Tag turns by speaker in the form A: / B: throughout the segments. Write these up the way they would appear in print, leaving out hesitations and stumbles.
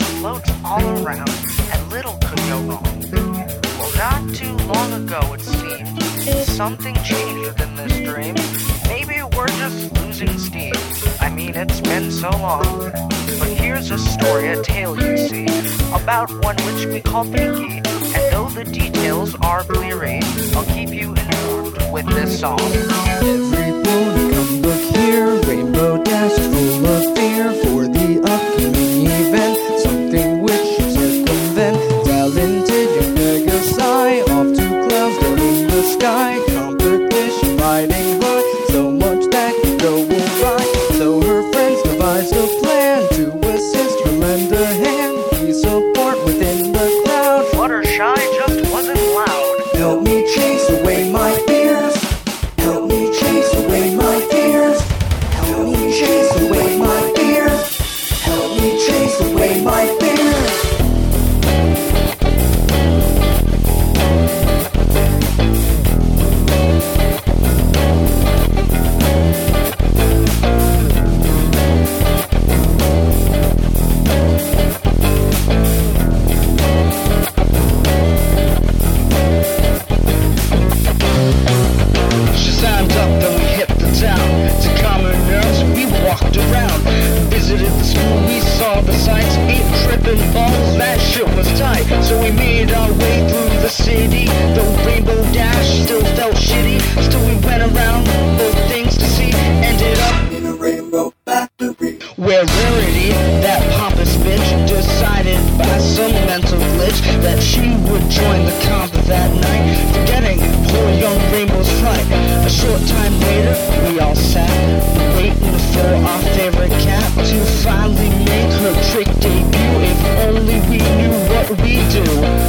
A: floats all around, and little could go wrong. Well, not too long ago it seemed, something changed within this dream. Maybe we're just losing steam. I mean, it's been so long. But here's a story, a tale you see, about one which we call Pinky. And though the details are bleary, I'll keep you informed with this song.
B: Everyone come look here, Rainbow Dash full of fear for the upcoming event. Something which should circumvent talented young Pegasi, off to clouds down in the sky. Competition riding high, so much that could go awry. So her friends devised a plan to assist her, lend a hand, be support within the crowd.
A: Fluttershy just wasn't loud.
B: Help me chase away my fears. Help me chase away my fears. Help me chase away my fears. Help me chase away my fears.
C: So we made our way through the city. Though Rainbow Dash still felt shitty, still we went around, both things to see. Ended up in a rainbow factory, where Rarity, that pompous bitch, decided by some mental glitch that she would join the comp that night, forgetting poor young Rainbow's flight. A short time later, we all sat, waiting for our favorite cat to finally make her trick debut. If only we knew what we do.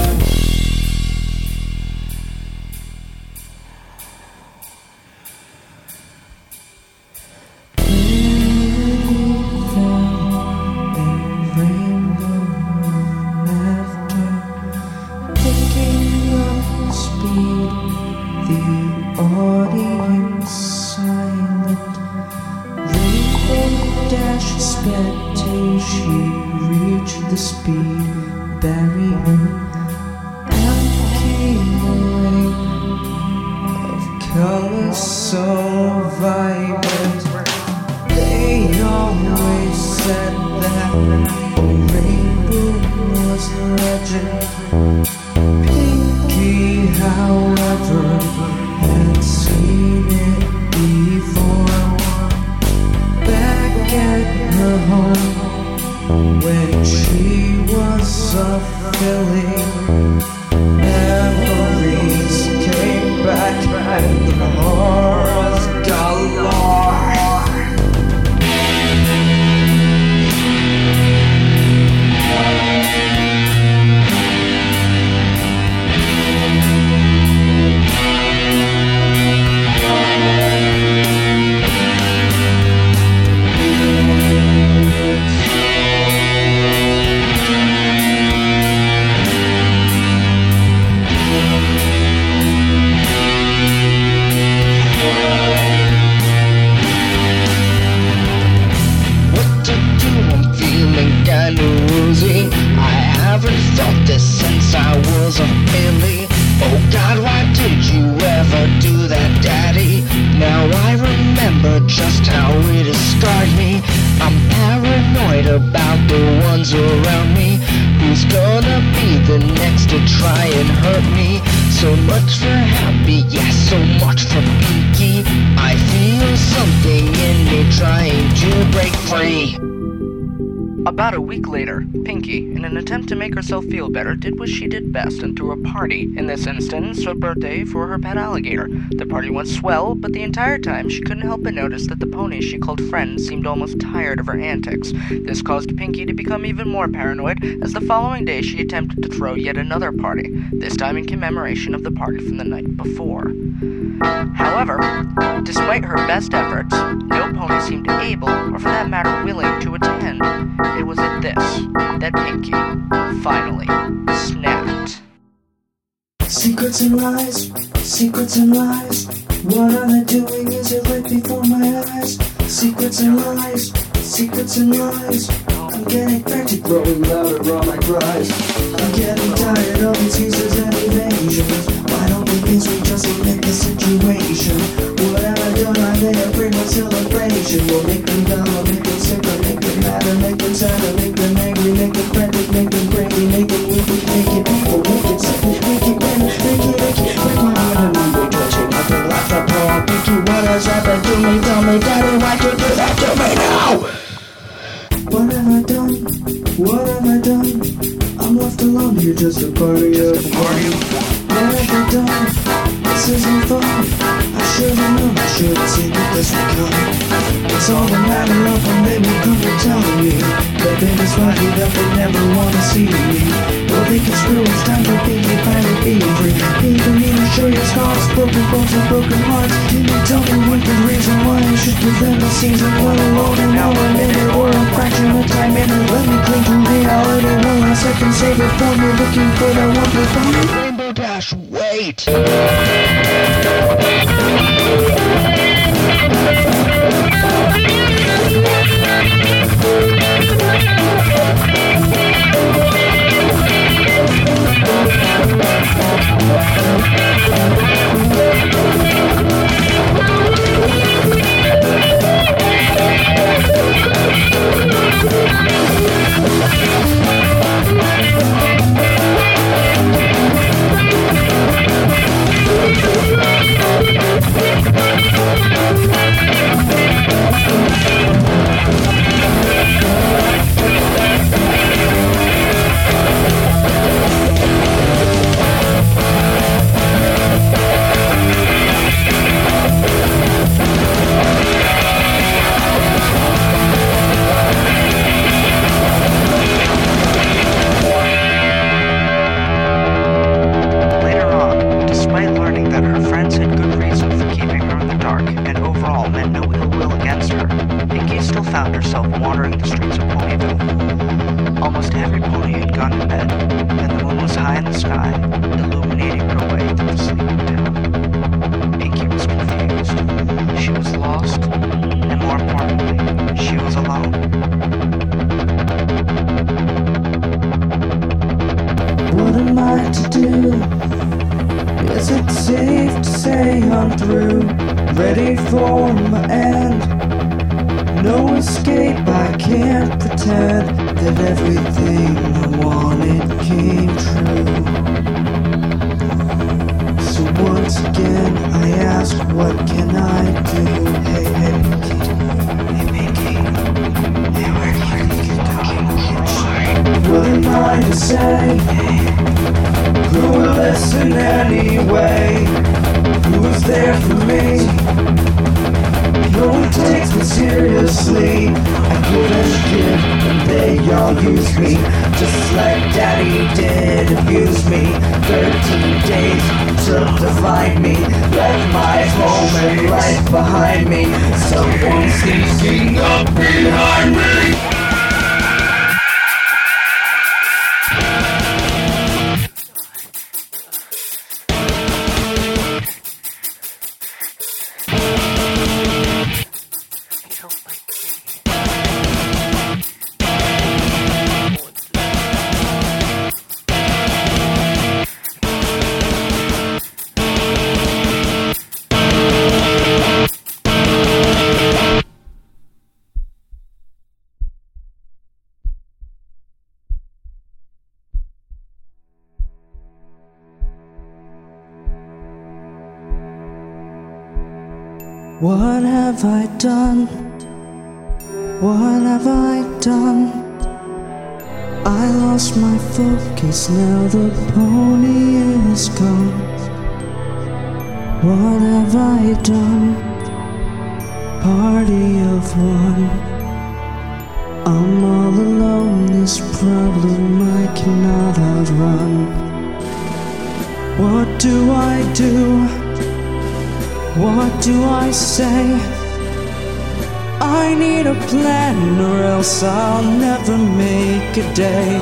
B: The speed barrier and came away of colors so vibrant. They always said that the rainbow was a legend. Pinky, however, had seen it before. Back at her home, when she was a filly, memories came back and the horrors galore. Just how it has scarred me. I'm paranoid about the ones around me. Who's gonna be the next to try and hurt me? So much for Happy, yes, so much for Pinky. I feel something in me trying to break free.
A: About a week later, Pinky, in an attempt to make herself feel better, did what she did best and threw a party. In this instance, a birthday for her pet alligator. The party went swell, but the entire time she couldn't help but notice that the ponies she called friends seemed almost tired of her antics. This caused Pinky to become even more paranoid, as the following day she attempted to throw yet another party, this time in commemoration of the party from the night before. However, despite her best efforts, no pony seemed able, or for that matter willing, to attend. It was at this that Pinky finally snapped.
B: Secrets and lies, secrets and lies. What are they doing? Is it right before my eyes? Secrets and lies, secrets and lies. I'm getting frantic, growing louder on my cries. I'm getting tired of excuses and evasions. Why don't we please we just admit the situation? What have I done? I may have bring a celebration. We'll make them dumb, we'll make them sick, we'll make them mad, we'll make them sad, we'll make them angry, make them frantic, make them crazy, make them wicked, make it people, make it sick, make it win, make it, break my heart and I'm way touching. I feel like the poor Pinky, what has happened to me? Tell me, Daddy, why you do that to me now? What have I done? What have I done? I'm left alone here, just a party of party. What have I done? This isn't fun. I should've known, I should've seen that this would come. It's all a matter of when they will come to tell me that they despise me, that they never wanna see me. Well, they can screw, it's time for Pinky finally be free. People need to show your scars, broken bones and broken hearts. Can you tell me what the reason why I should give them a season? Well alone an hour, a minute, or a fraction of time in it. Let me cling to reality, one last second, save it for me. Looking for that wonder from me.
C: Rainbow Dash, wait!
A: Found herself wandering the streets of Ponyville. Almost every pony had gone to bed, and the moon was high in the sky, illuminating her way through the sleeping town. Pinky was confused. She was lost, and more importantly, she was alone.
B: What am I to do? Is it safe to say I'm through? Ready for my end? No escape, I can't pretend that everything I wanted came true. So once again I ask, what can I do? Hey, hey, Pinky. Hey, where do you What am I to say? Who will listen anyway? Who is there for me? No one takes me seriously. I couldn't give, and they all use me, just like Daddy did abuse me. 13 days took to find me, left my home and life behind me. Someone sneaking up behind me. What have I done? What have I done? I lost my focus, now the pony is gone. What have I done? Party of one. I'm all alone, this problem I cannot outrun. What do I do? What do I say? I need a plan or else I'll never make a day.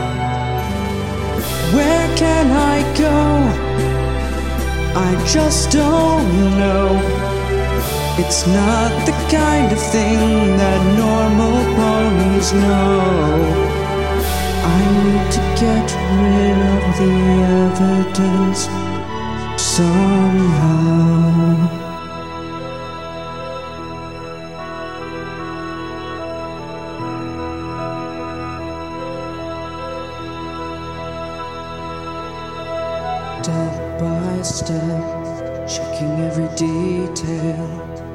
B: Where can I go? I just don't know. It's not the kind of thing that normal ponies know. I need to get rid of the evidence somehow. Step by step, checking every detail.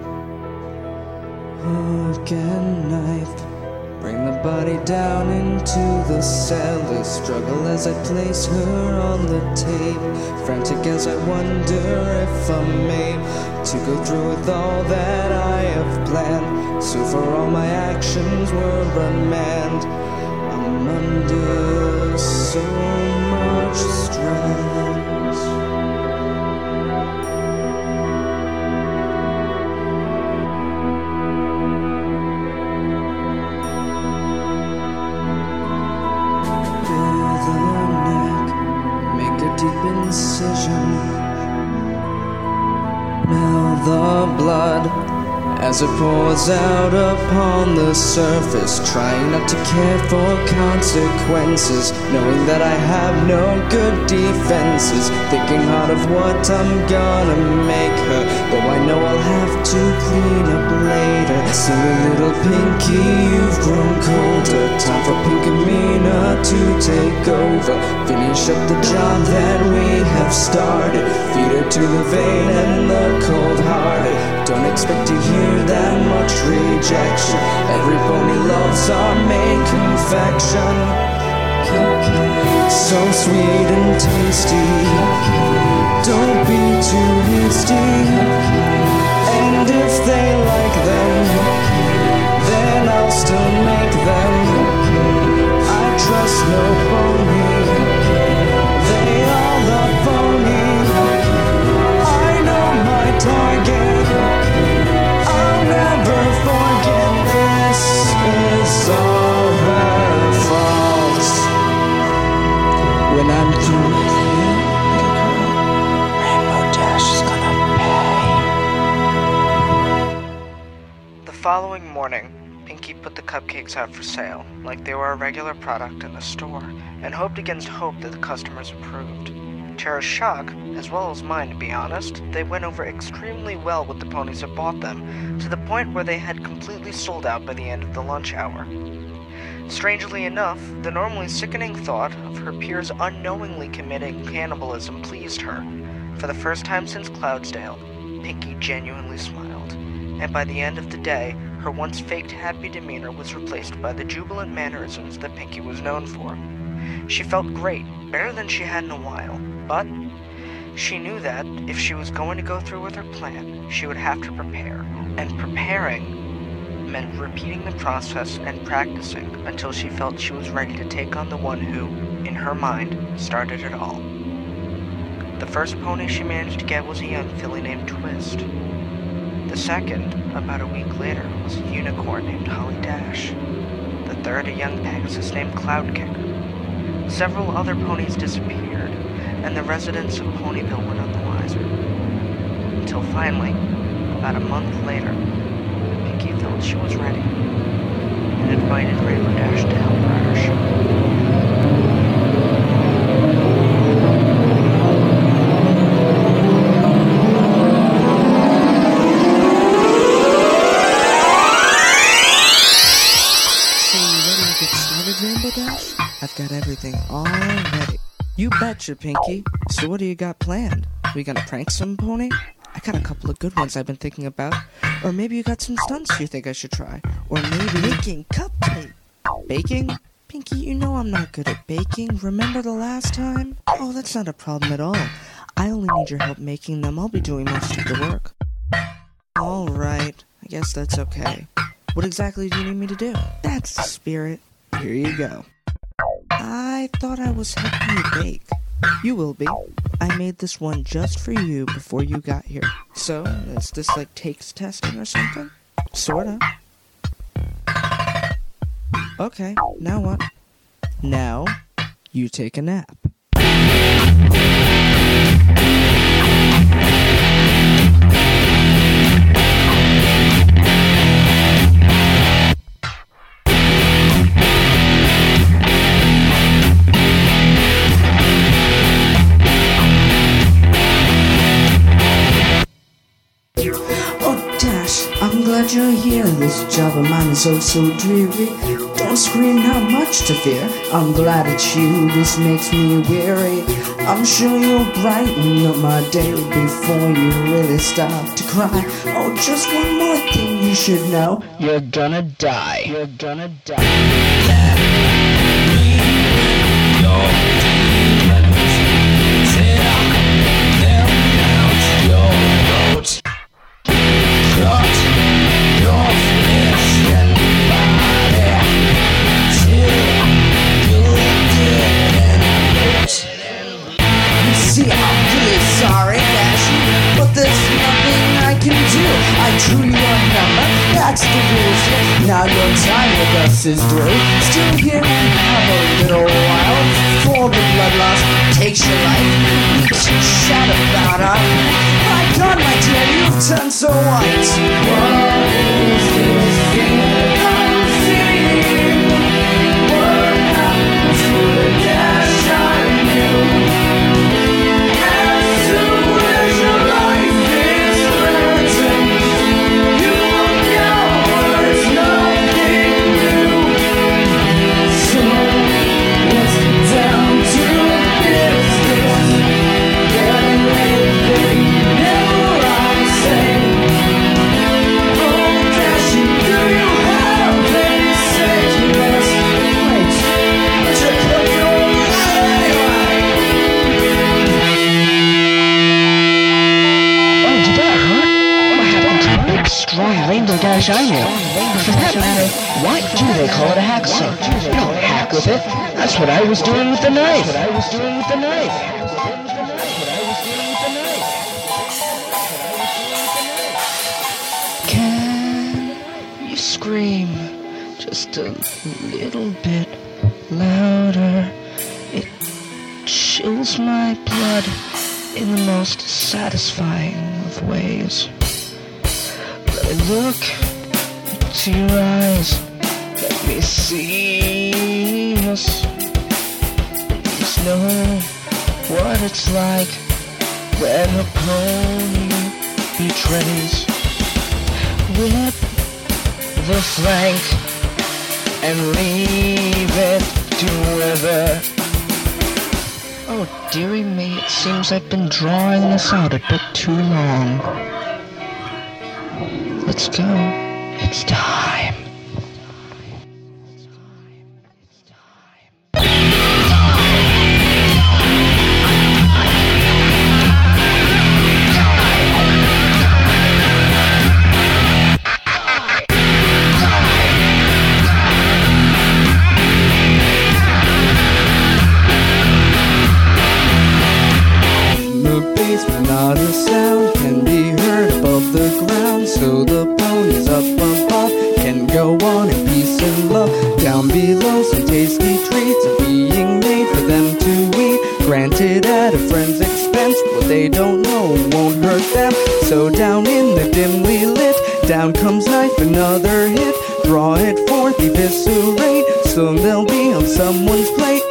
B: Hook and knife, bring the body down into the cell. I struggle as I place her on the tape, frantic as I wonder if I'm made to go through with all that I have planned. So for all my actions were unmanned, I'm under so much stress. Incision, melt the blood as it pours out upon the surface, trying not to care for consequences, knowing that I have no good defenses, thinking hard of what I'm gonna make her, though I know I'll have to clean up later. Silly little Pinky, you've grown colder, time for Pinkamena to take over, finish up the job that we have started, feed her to the vain and the cold-hearted. Don't expect to hear that much rejection. Every pony loves our main confection. So sweet and tasty, don't be too hasty. And if they like them, then I'll still make them. I trust no pony, they all love phony. I know my target, I'll never forget. This is all her fault. When I'm through with you, Rainbow Dash is gonna pay.
A: The following morning, Pinky put the cupcakes out for sale, like they were a regular product in the store, and hoped against hope that the customers approved. To her shock, as well as mine to be honest, they went over extremely well with the ponies that bought them, to the point where they had completely sold out by the end of the lunch hour. Strangely enough, the normally sickening thought of her peers unknowingly committing cannibalism pleased her. For the first time since Cloudsdale, Pinky genuinely smiled, and by the end of the day, her once faked happy demeanor was replaced by the jubilant mannerisms that Pinky was known for. She felt great, better than she had in a while, but she knew that if she was going to go through with her plan, she would have to prepare, and preparing meant repeating the process and practicing until she felt she was ready to take on the one who, in her mind, started it all. The first pony she managed to get was a young filly named Twist. The second, about a week later, was a unicorn named Holly Dash. The third, a young Pegasus named Cloudkicker. Several other ponies disappeared, and the residents of Ponyville were none the wiser. Until finally, about a month later, Pinky felt she was ready, and invited Rainbow Dash to help her on her show.
B: Rainbow Dash? I've got everything all ready. You betcha, Pinky. So what do you got planned? We gonna prank some pony? I got a couple of good ones I've been thinking about. Or maybe you got some stunts you think I should try. Or maybe making cupcake. Baking? Pinky, you know I'm not good at baking. Remember the last time? Oh, that's not a problem at all. I only need your help making them. I'll be doing most of the work. Alright, I guess that's okay. What exactly do you need me to do? That's the spirit. Here you go. I thought I was helping you bake. You will be. I made this one just for you before you got here. So, is this like taste testing or something? Sorta. Okay, now what? Now, you take a nap. dear, this job of mine is oh so dreary. Don't scream, not much to fear. I'm glad it's you, this makes me weary. I'm sure you'll brighten up my day before you really start to cry. Oh, just one more thing you should know.
C: You're gonna die. You're gonna die.
B: See, I'm really sorry, Ashley, but there's nothing I can do. I drew your number, that's the rules here. Now your time with us is through. Still here we have a little while before the blood loss takes your life. We should chat about our my God, my dear, you've turned so white. What is this thing I'm seeing? What happened to the dash I knew?
C: Rainbow Dash I knew. For that matter, why do they call it a hacksaw? You don't hack with it. That's what I was doing with the knife. Can you scream just a little bit louder? It chills my blood in the most satisfying of ways. Look into your eyes, let me see us. Please know what it's like when a pony betrays. Whip the flank and leave it to wither. Oh dearie me, it seems I've been drawing this out a bit too long. Let's go. It's time.
B: The basement, not a sound can be heard above the ground, so the ponies up above can go on in peace and love. Down below, some tasty treats are being made for them to eat, granted at a friend's expense. What they don't know won't hurt them. So down in the dimly lit, down comes knife, another hit. Draw it forth, eviscerate, soon they'll be on someone's plate.